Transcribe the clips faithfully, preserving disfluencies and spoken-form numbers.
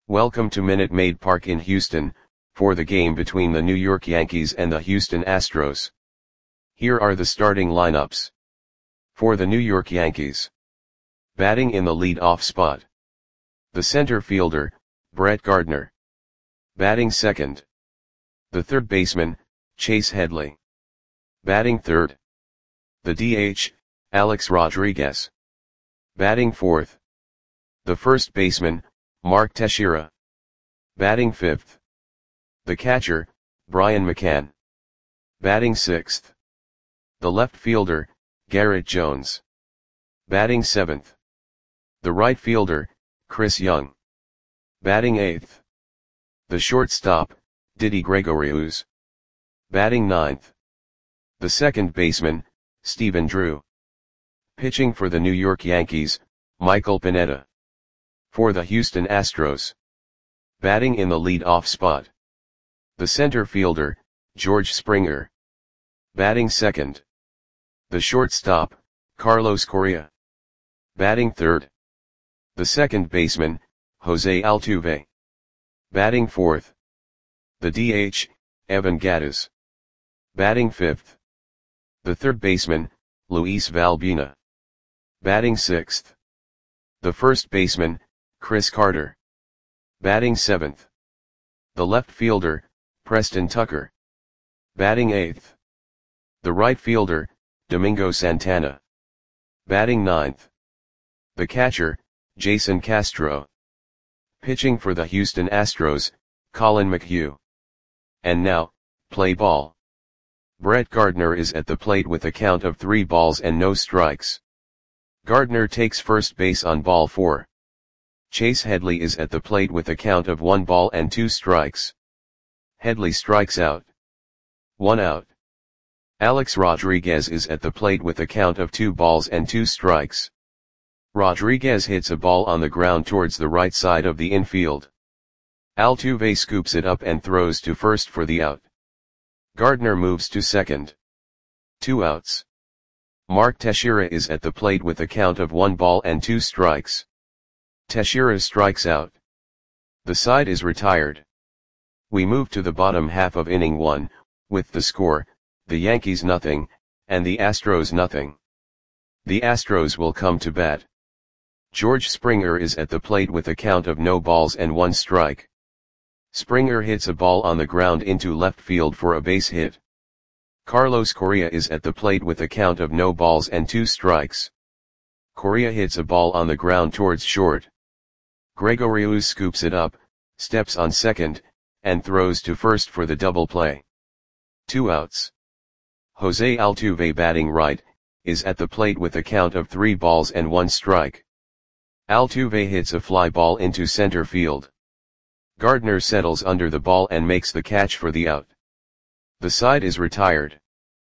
Welcome to Minute Maid Park in Houston, for the game between the New York Yankees and the Houston Astros. Here are the starting lineups. For the New York Yankees. Batting in the lead-off spot. The center fielder, Brett Gardner. Batting second. The third baseman, Chase Headley. Batting third. The D H, Alex Rodriguez. Batting fourth. The first baseman, Mark Teixeira. Batting fifth. The catcher, Brian McCann. Batting sixth. The left fielder, Garrett Jones. Batting seventh. The right fielder, Chris Young. Batting eighth. The shortstop, Didi Gregorius. Batting ninth. The second baseman, Stephen Drew. Pitching for the New York Yankees, Michael Pineda. For the Houston Astros. Batting in the lead-off spot. The center fielder, George Springer. Batting second. The shortstop, Carlos Correa. Batting third. The second baseman, Jose Altuve. Batting fourth. The D H, Evan Gattis. Batting fifth. The third baseman, Luis Valbuena. Batting sixth. The first baseman, Chris Carter. Batting seventh. The left fielder, Preston Tucker. Batting eighth. The right fielder, Domingo Santana. Batting ninth. The catcher, Jason Castro. Pitching for the Houston Astros, Colin McHugh. And now, play ball. Brett Gardner is at the plate with a count of three balls and no strikes. Gardner takes first base on ball four. Chase Headley is at the plate with a count of one ball and two strikes. Headley strikes out. One out. Alex Rodriguez is at the plate with a count of two balls and two strikes. Rodriguez hits a ball on the ground towards the right side of the infield. Altuve scoops it up and throws to first for the out. Gardner moves to second. Two outs. Mark Teixeira is at the plate with a count of one ball and two strikes. Teixeira strikes out. The side is retired. We move to the bottom half of inning one, with the score, the Yankees nothing, and the Astros nothing. The Astros will come to bat. George Springer is at the plate with a count of no balls and one strike. Springer hits a ball on the ground into left field for a base hit. Carlos Correa is at the plate with a count of no balls and two strikes. Correa hits a ball on the ground towards short. Gregorius scoops it up, steps on second, and throws to first for the double play. Two outs. Jose Altuve, batting right, is at the plate with a count of three balls and one strike. Altuve hits a fly ball into center field. Gardner settles under the ball and makes the catch for the out. The side is retired.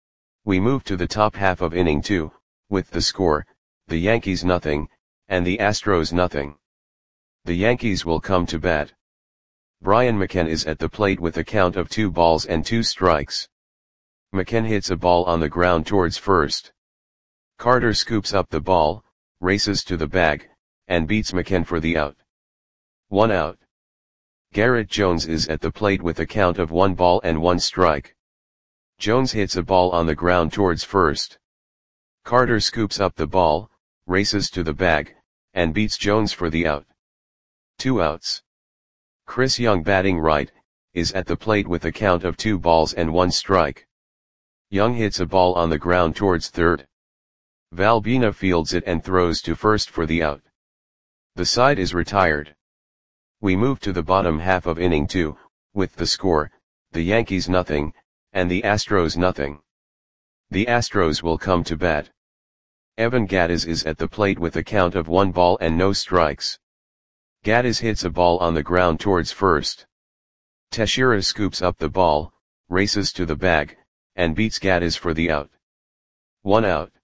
We move to the top half of inning two, with the score, the Yankees nothing, and the Astros nothing. The Yankees will come to bat. Brian McCann is at the plate with a count of two balls and two strikes. McCann hits a ball on the ground towards first. Carter scoops up the ball, races to the bag, and beats McCann for the out. One out. Garrett Jones is at the plate with a count of one ball and one strike. Jones hits a ball on the ground towards first. Carter scoops up the ball, races to the bag, and beats Jones for the out. Two outs. Chris Young, batting right, is at the plate with a count of two balls and one strike. Young hits a ball on the ground towards third. Valbuena fields it and throws to first for the out. The side is retired. We move to the bottom half of inning two, with the score, the Yankees nothing, and the Astros nothing. The Astros will come to bat. Evan Gattis is at the plate with a count of one ball and no strikes. Gattis hits a ball on the ground towards first. Teixeira scoops up the ball, races to the bag, and beats Gattis for the out. One out.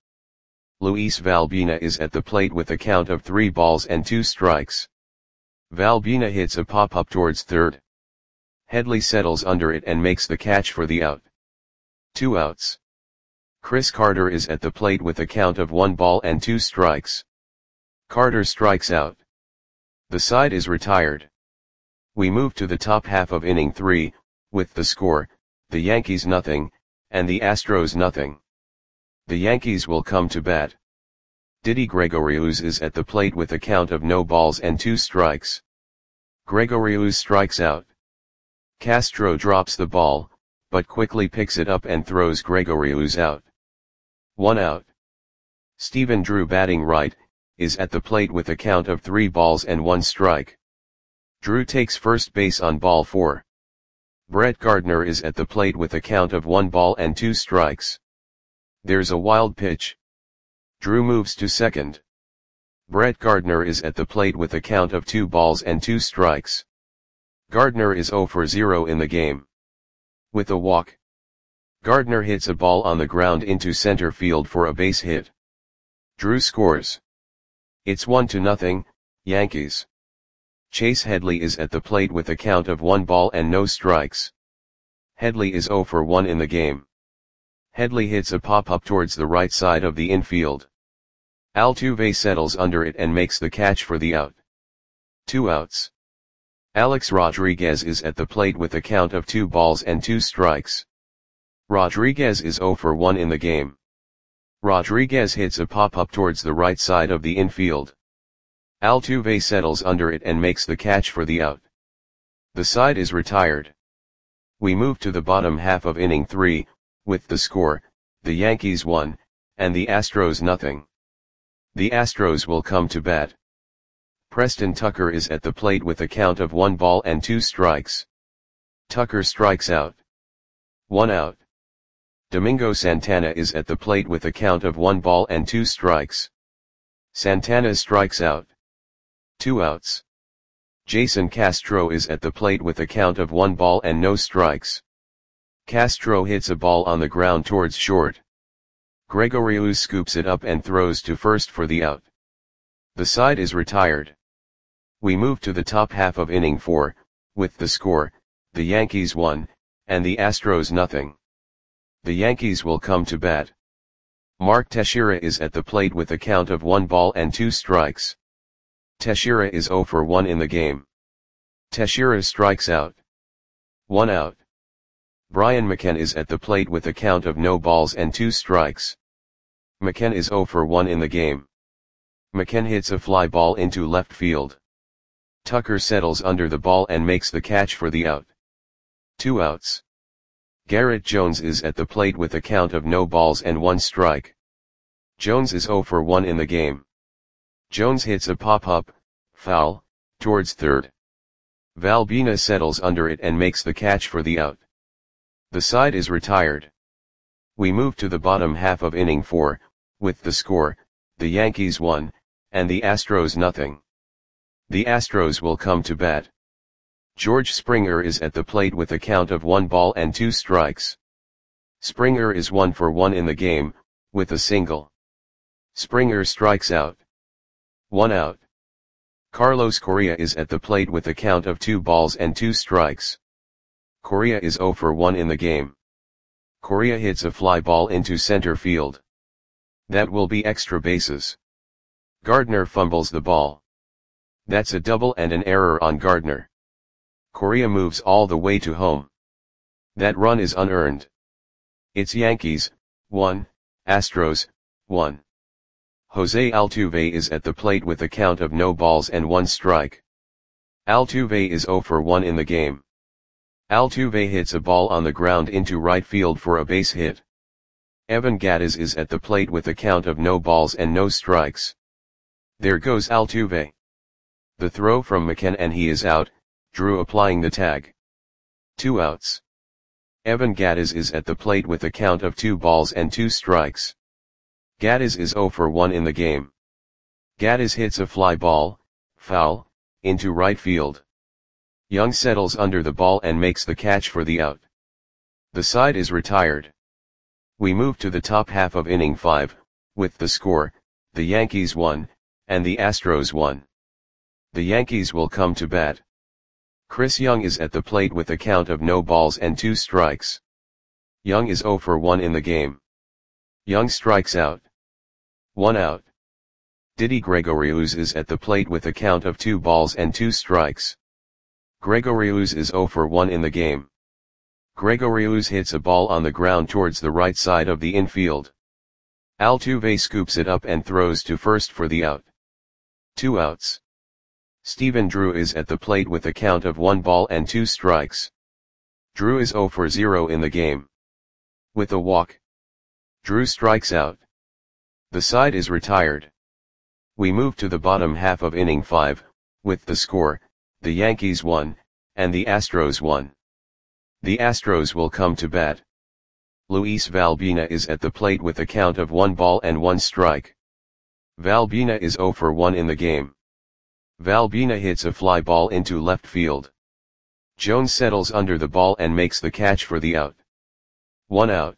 Luis Valbuena is at the plate with a count of three balls and two strikes. Valbuena hits a pop-up towards third. Headley settles under it and makes the catch for the out. Two outs. Chris Carter is at the plate with a count of one ball and two strikes. Carter strikes out. The side is retired. We move to the top half of inning three, with the score, the Yankees nothing, and the Astros nothing. The Yankees will come to bat. Didi Gregorius is at the plate with a count of no balls and two strikes. Gregorius strikes out. Castro drops the ball, but quickly picks it up and throws Gregorius out. One out. Stephen Drew, batting right, is at the plate with a count of three balls and one strike. Drew takes first base on ball four. Brett Gardner is at the plate with a count of one ball and two strikes. There's a wild pitch. Drew moves to second. Brett Gardner is at the plate with a count of two balls and two strikes. Gardner is zero for zero in the game. With a walk, Gardner hits a ball on the ground into center field for a base hit. Drew scores. It's one to nothing, Yankees. Chase Headley is at the plate with a count of one ball and no strikes. Headley is zero for one in the game. Headley hits a pop-up towards the right side of the infield. Altuve settles under it and makes the catch for the out. Two outs. Alex Rodriguez is at the plate with a count of two balls and two strikes. Rodriguez is zero for one in the game. Rodriguez hits a pop-up towards the right side of the infield. Altuve settles under it and makes the catch for the out. The side is retired. We move to the bottom half of inning three, with the score, the Yankees one, and the Astros nothing. The Astros will come to bat. Preston Tucker is at the plate with a count of one ball and two strikes. Tucker strikes out. One out. Domingo Santana is at the plate with a count of one ball and two strikes. Santana strikes out. Two outs. Jason Castro is at the plate with a count of one ball and no strikes. Castro hits a ball on the ground towards short. Gregorius scoops it up and throws to first for the out. The side is retired. We move to the top half of inning four, with the score, the Yankees one, and the Astros nothing. The Yankees will come to bat. Mark Teixeira is at the plate with a count of one ball and two strikes. Teixeira is zero for one in the game. Teixeira strikes out. One out. Brian McCann is at the plate with a count of no balls and two strikes. McCann is zero for one in the game. McCann hits a fly ball into left field. Tucker settles under the ball and makes the catch for the out. Two outs. Garrett Jones is at the plate with a count of no balls and one strike. Jones is zero for one in the game. Jones hits a pop-up, foul, towards third. Valbina settles under it and makes the catch for the out. The side is retired. We move to the bottom half of inning four, with the score, the Yankees one, and the Astros nothing. The Astros will come to bat. George Springer is at the plate with a count of one ball and two strikes. Springer is one for one in the game, with a single. Springer strikes out. One out. Carlos Correa is at the plate with a count of two balls and two strikes. Correa is zero for one in the game. Correa hits a fly ball into center field. That will be extra bases. Gardner fumbles the ball. That's a double and an error on Gardner. Correa moves all the way to home. That run is unearned. It's Yankees, one, Astros, one. Jose Altuve is at the plate with a count of no balls and one strike. Altuve is zero for one in the game. Altuve hits a ball on the ground into right field for a base hit. Evan Gattis is at the plate with a count of no balls and no strikes. There goes Altuve. The throw from McCann and he is out, Drew applying the tag. Two outs. Evan Gattis is at the plate with a count of two balls and two strikes. Gattis is zero for one in the game. Gattis hits a fly ball, foul, into right field. Young settles under the ball and makes the catch for the out. The side is retired. We move to the top half of inning five, with the score, the Yankees one, and the Astros one. The Yankees will come to bat. Chris Young is at the plate with a count of no balls and two strikes. Young is zero for one in the game. Young strikes out. One out. Didi Gregorius is at the plate with a count of two balls and two strikes. Gregorius is zero for one in the game. Gregorius hits a ball on the ground towards the right side of the infield. Altuve scoops it up and throws to first for the out. Two outs. Stephen Drew is at the plate with a count of one ball and two strikes. Drew is zero for zero in the game. With a walk, Drew strikes out. The side is retired. We move to the bottom half of inning five, with the score, the Yankees won, and the Astros won. The Astros will come to bat. Luis Valbuena is at the plate with a count of one ball and one strike. Valbuena is zero for one in the game. Valbuena hits a fly ball into left field. Jones settles under the ball and makes the catch for the out. One out.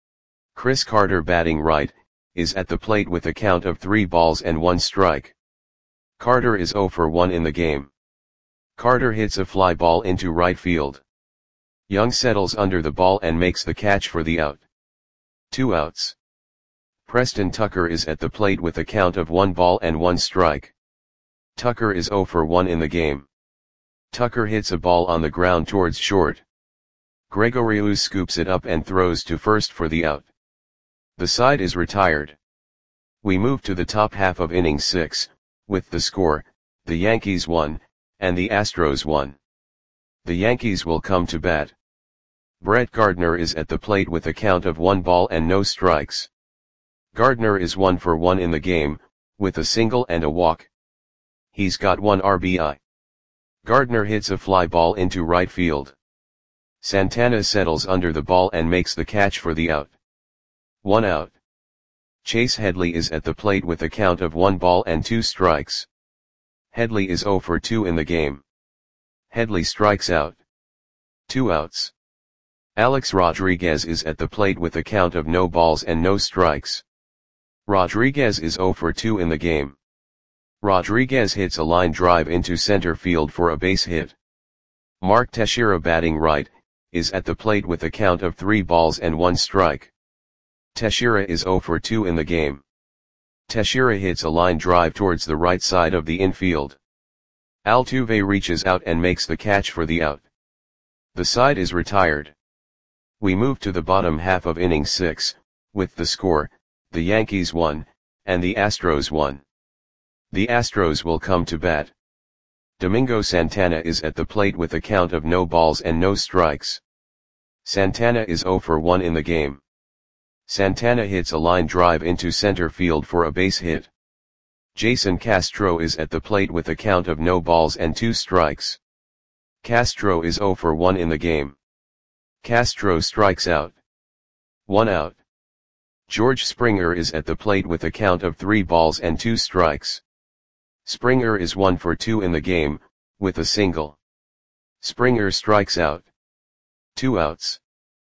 Chris Carter, batting right, is at the plate with a count of three balls and one strike. Carter is zero for one in the game. Carter hits a fly ball into right field. Young settles under the ball and makes the catch for the out. Two outs. Preston Tucker is at the plate with a count of one ball and one strike. Tucker is zero for one in the game. Tucker hits a ball on the ground towards short. Gregorius scoops it up and throws to first for the out. The side is retired. We move to the top half of inning six, with the score, the Yankees won, and the Astros won. The Yankees will come to bat. Brett Gardner is at the plate with a count of one ball and no strikes. Gardner is one for one in the game, with a single and a walk. He's got one R B I. Gardner hits a fly ball into right field. Santana settles under the ball and makes the catch for the out. One out. Chase Headley is at the plate with a count of one ball and two strikes. Headley is zero for two in the game. Headley strikes out. Two outs. Alex Rodriguez is at the plate with a count of no balls and no strikes. Rodriguez is zero for two in the game. Rodriguez hits a line drive into center field for a base hit. Mark Teixeira, batting right, is at the plate with a count of three balls and one strike. Teixeira is zero for two in the game. Teixeira hits a line drive towards the right side of the infield. Altuve reaches out and makes the catch for the out. The side is retired. We move to the bottom half of inning six, with the score, the Yankees won, and the Astros won. The Astros will come to bat. Domingo Santana is at the plate with a count of no balls and no strikes. Santana is zero for one in the game. Santana hits a line drive into center field for a base hit. Jason Castro is at the plate with a count of no balls and two strikes. Castro is zero for one in the game. Castro strikes out. One out. George Springer is at the plate with a count of three balls and two strikes. Springer is one for two in the game, with a single. Springer strikes out. Two outs.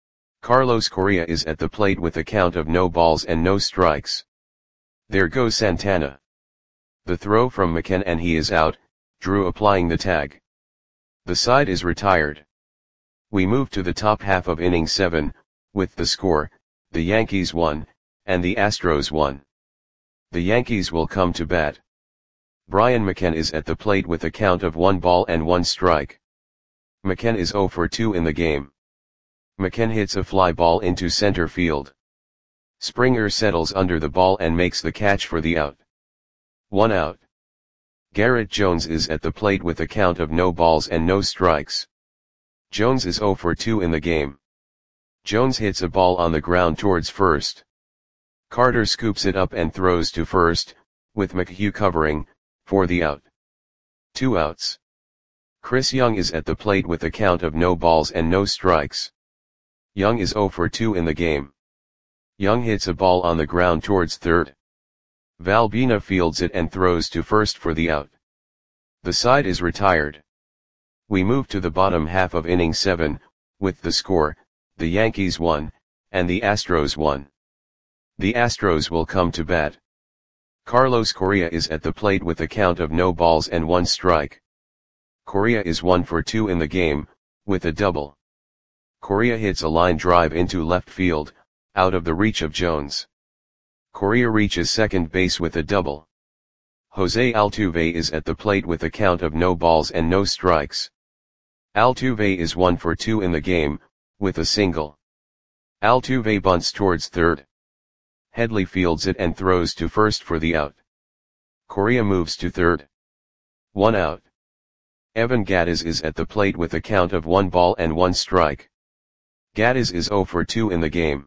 Carlos Correa is at the plate with a count of no balls and no strikes. There goes Santana. The throw from McCann and he is out, Drew applying the tag. The side is retired. We move to the top half of inning seven, with the score, the Yankees won, and the Astros won. The Yankees will come to bat. Brian McCann is at the plate with a count of one ball and one strike. McCann is zero for two in the game. McCann hits a fly ball into center field. Springer settles under the ball and makes the catch for the out. One out. Garrett Jones is at the plate with a count of no balls and no strikes. Jones is zero for two in the game. Jones hits a ball on the ground towards first. Carter scoops it up and throws to first, with McHugh covering, for the out. Two outs. Chris Young is at the plate with a count of no balls and no strikes. Young is zero for two in the game. Young hits a ball on the ground towards third. Valbuena fields it and throws to first for the out. The side is retired. We move to the bottom half of inning seven, with the score, the Yankees won, and the Astros won. The Astros will come to bat. Carlos Correa is at the plate with a count of no balls and one strike. Correa is one for two in the game, with a double. Correa hits a line drive into left field, out of the reach of Jones. Correa reaches second base with a double. Jose Altuve is at the plate with a count of no balls and no strikes. Altuve is one for two in the game, with a single. Altuve bunts towards third. Headley fields it and throws to first for the out. Correa moves to third. One out. Evan Gattis is at the plate with a count of one ball and one strike. Gattis is zero for two in the game.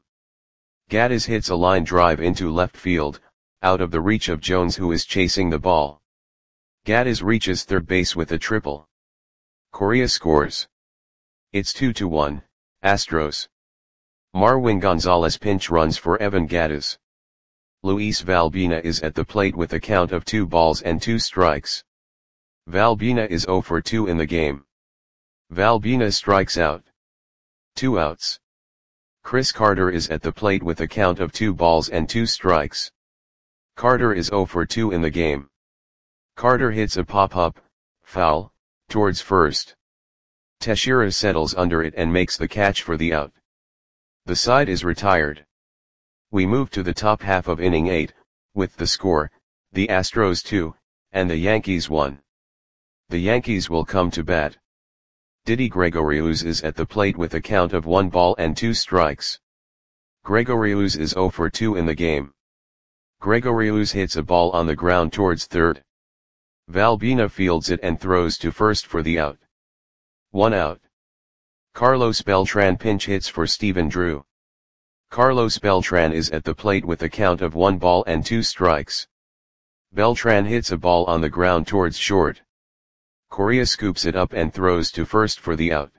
Gattis hits a line drive into left field, out of the reach of Jones, who is chasing the ball. Gattis reaches third base with a triple. Correa scores. It's two to one, Astros. Marwin Gonzalez pinch runs for Evan Gattis. Luis Valbuena is at the plate with a count of two balls and two strikes. Valbuena is zero for two in the game. Valbuena strikes out. Two outs. Chris Carter is at the plate with a count of two balls and two strikes. Carter is zero for two in the game. Carter hits a pop-up, foul, towards first. Teixeira settles under it and makes the catch for the out. The side is retired. We move to the top half of inning eight, with the score, the Astros two, and the Yankees one. The Yankees will come to bat. Didi Gregorius is at the plate with a count of one ball and two strikes. Gregorius is zero for two in the game. Gregorius hits a ball on the ground towards third. Valbuena fields it and throws to first for the out. One out. Carlos Beltran pinch hits for Stephen Drew. Carlos Beltran is at the plate with a count of one ball and two strikes. Beltran hits a ball on the ground towards short. Correa scoops it up and throws to first for the out.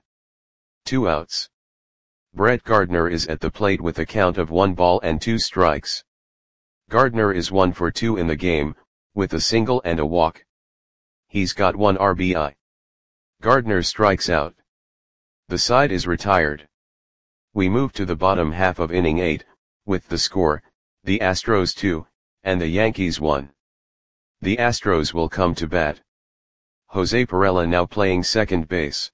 Two outs. Brett Gardner is at the plate with a count of one ball and two strikes. Gardner is one for two in the game, with a single and a walk. He's got one R B I. Gardner strikes out. The side is retired. We move to the bottom half of inning eight, with the score, the Astros two, and the Yankees one. The Astros will come to bat. Jose Pirela now playing second base.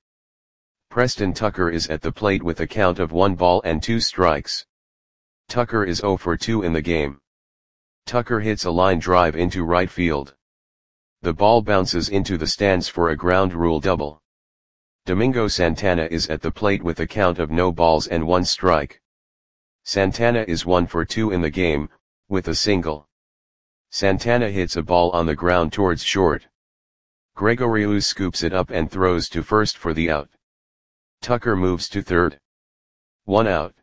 Preston Tucker is at the plate with a count of one ball and two strikes. Tucker is zero for two in the game. Tucker hits a line drive into right field. The ball bounces into the stands for a ground rule double. Domingo Santana is at the plate with a count of no balls and one strike. Santana is one for two in the game, with a single. Santana hits a ball on the ground towards short. Gregorius scoops it up and throws to first for the out. Tucker moves to third. One out.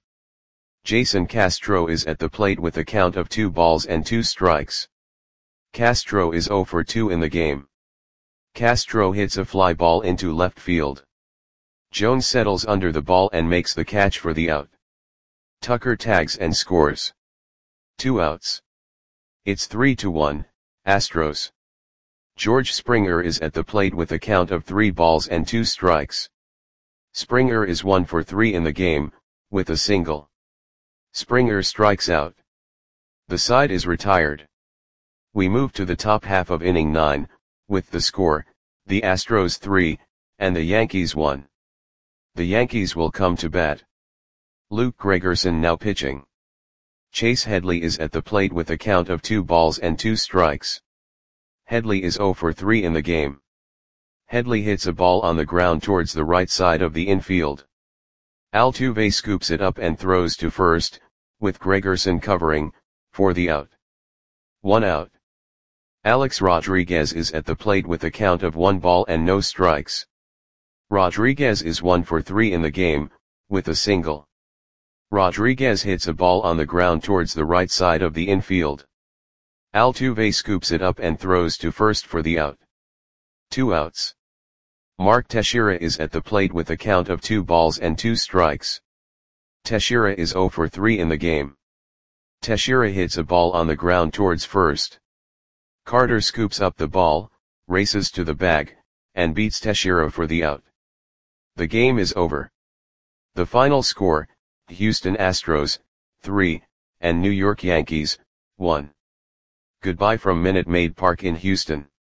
Jason Castro is at the plate with a count of two balls and two strikes. Castro is zero for two in the game. Castro hits a fly ball into left field. Jones settles under the ball and makes the catch for the out. Tucker tags and scores. Two outs. It's three to one, Astros. George Springer is at the plate with a count of three balls and two strikes. Springer is one for three in the game, with a single. Springer strikes out. The side is retired. We move to the top half of inning nine, with the score, the Astros three, and the Yankees one. The Yankees will come to bat. Luke Gregerson now pitching. Chase Headley is at the plate with a count of two balls and two strikes. Headley is zero for three in the game. Headley hits a ball on the ground towards the right side of the infield. Altuve scoops it up and throws to first, with Gregerson covering, for the out. One out. Alex Rodriguez is at the plate with a count of one ball and no strikes. Rodriguez is one for three in the game, with a single. Rodriguez hits a ball on the ground towards the right side of the infield. Altuve scoops it up and throws to first for the out. Two outs. Mark Teixeira is at the plate with a count of two balls and two strikes. Teixeira is zero for three in the game. Teixeira hits a ball on the ground towards first. Carter scoops up the ball, races to the bag, and beats Teixeira for the out. The game is over. The final score, Houston Astros, three, and New York Yankees, one. Goodbye from Minute Maid Park in Houston.